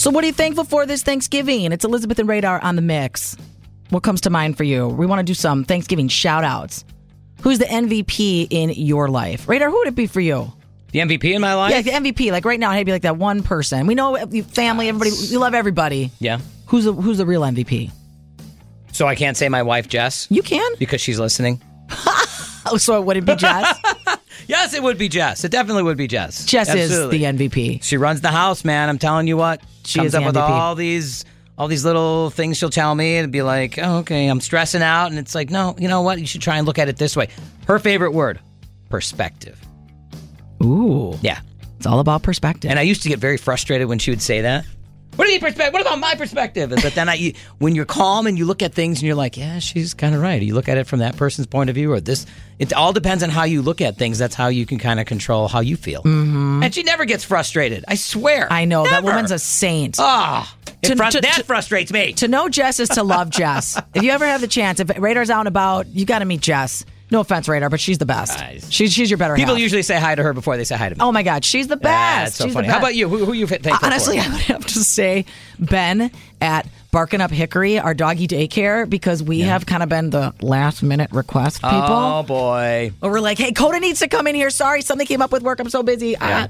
So what are you thankful for this Thanksgiving? It's Elizabeth and Radar on the mix. What comes to mind for you? We want to do some Thanksgiving shout-outs. Who's the MVP in your life? Radar, who would it be for you? The MVP in my life? Yeah, the MVP. Like right now, it'd be like that one person. We know family, everybody. You love everybody. Yeah. Who's the real MVP? So I can't say my wife, Jess? You can. Because she's listening? Oh, so would it be Jess? Yes, it would be Jess. It definitely would be Jess. Jess Absolutely. is the MVP. She runs the house, man. I'm telling you what. She comes is the up with MVP. all these little things she'll tell me and be like, oh, okay, I'm stressing out. And it's like, no, you know what? You should try and look at it this way. Her favorite word, perspective. Ooh. Yeah. It's all about perspective. And I used to get very frustrated when she would say that. What do you perspective? What about my perspective? But then when you're calm and you look at things and you're like, yeah, she's kind of right. You look at it from that person's point of view or this. It all depends on how you look at things. That's how you can kind of control how you feel. Mm-hmm. And she never gets frustrated. I swear. I know. Never. That woman's a saint. Ah. That frustrates me. To know Jess is to love Jess. If you ever have the chance, if Radar's out and about, you got to meet Jess. No offense, Radar, but she's the best. Guys. She's your better People half. usually say hi to her before they say hi to me. Oh my God, she's the best. That's so she's funny. The best. How about you? Who are you thankful Honestly, for? I would have to say Ben at Barking Up Hickory, our doggy daycare, because we have kind of been the last minute request people. Oh boy. Or we're like, hey, Coda needs to come in here. Sorry, something came up with work. I'm so busy. Yeah.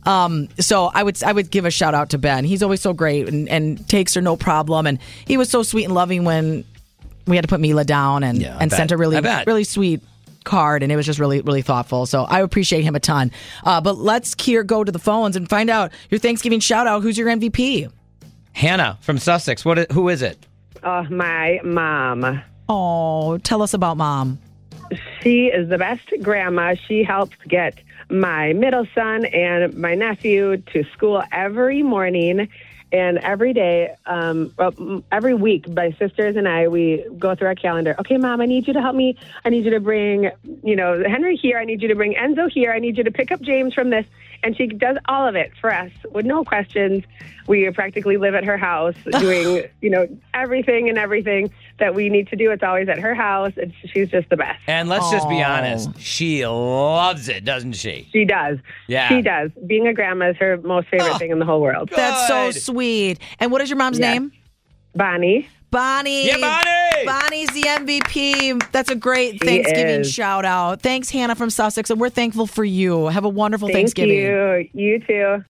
So I would give a shout out to Ben. He's always so great and takes her no problem. And he was so sweet and loving when we had to put Mila down and sent a really sweet card, and it was just really, really thoughtful. So I appreciate him a ton. But let's go to the phones and find out your Thanksgiving shout out. Who's your MVP? Hannah from Sussex. Who is it? My mom. Oh, tell us about Mom. She is the best grandma. She helps get my middle son and my nephew to school every morning. And every day, every week, my sisters and I, we go through our calendar. Okay, Mom, I need you to help me. I need you to bring, Henry here. I need you to bring Enzo here. I need you to pick up James from this. And she does all of it for us with no questions. We practically live at her house doing, everything that we need to do. It's always at her house. She's just the best. And let's just be honest. She loves it, doesn't she? She does. Yeah. She does. Being a grandma is her most favorite thing in the whole world. That's so sweet. And what is your mom's name? Bonnie. Bonnie. Yeah, Bonnie. Bonnie's the MVP. That's a great Thanksgiving shout out. Thanks, Hannah from Sussex, and we're thankful for you. Have a wonderful Thanksgiving. Thank you. You too.